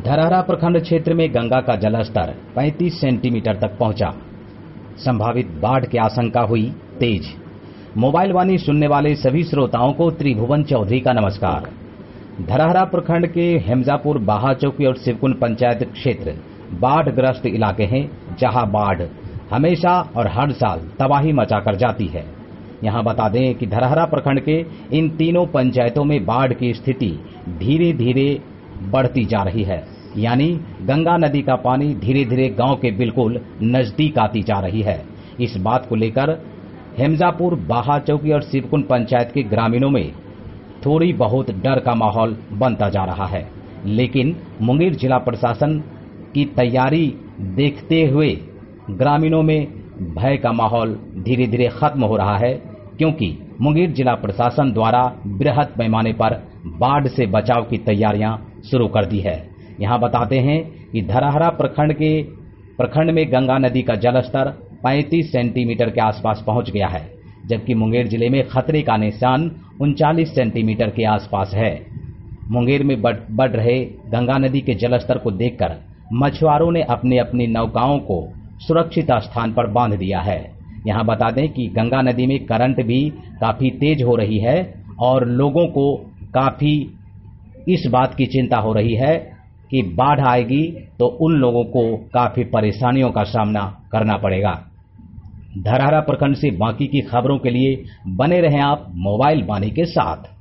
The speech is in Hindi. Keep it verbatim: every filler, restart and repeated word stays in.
धरहरा प्रखंड क्षेत्र में गंगा का जलस्तर पैंतीस सेंटीमीटर तक पहुंचा। संभावित बाढ़ की आशंका हुई तेज। मोबाइल वाणी सुनने वाले सभी श्रोताओं को त्रिभुवन चौधरी का नमस्कार। धरहरा प्रखंड के हेमजापुर, बाहा चौकी और शिवकुंड पंचायत क्षेत्र बाढ़ग्रस्त इलाके हैं, जहां बाढ़ हमेशा और हर साल तबाही मचाकर जाती है। यहां बता दें कि धरहरा प्रखंड के इन तीनों पंचायतों में बाढ़ की स्थिति धीरे धीरे बढ़ती जा रही है, यानी गंगा नदी का पानी धीरे धीरे गांव के बिल्कुल नजदीक आती जा रही है। इस बात को लेकर हेमजापुर, बाहा चौकी और शिवकुंड पंचायत के ग्रामीणों में थोड़ी बहुत डर का माहौल बनता जा रहा है, लेकिन मुंगेर जिला प्रशासन की तैयारी देखते हुए ग्रामीणों में भय का माहौल धीरे धीरे खत्म हो रहा है, क्योंकि मुंगेर जिला प्रशासन द्वारा बृहद पैमाने पर बाढ़ से बचाव की तैयारियां शुरू कर दी है। यहां बताते हैं कि धरहरा प्रखंड के प्रखंड में गंगा नदी का जलस्तर पैंतीस सेंटीमीटर के आसपास पहुंच गया है, जबकि मुंगेर जिले में खतरे का निशान उनचालीस सेंटीमीटर के आसपास है। मुंगेर में बढ़, बढ़ रहे गंगा नदी के जलस्तर को देखकर मछुआरों ने अपनी अपनी नौकाओं को सुरक्षित स्थान पर बांध दिया है। यहां बता दें कि गंगा नदी में करंट भी काफी तेज हो रही है और लोगों को काफी इस बात की चिंता हो रही है कि बाढ़ आएगी तो उन लोगों को काफी परेशानियों का सामना करना पड़ेगा। धरहरा प्रखंड से बाकी की खबरों के लिए बने रहें आप मोबाइल वाणी के साथ।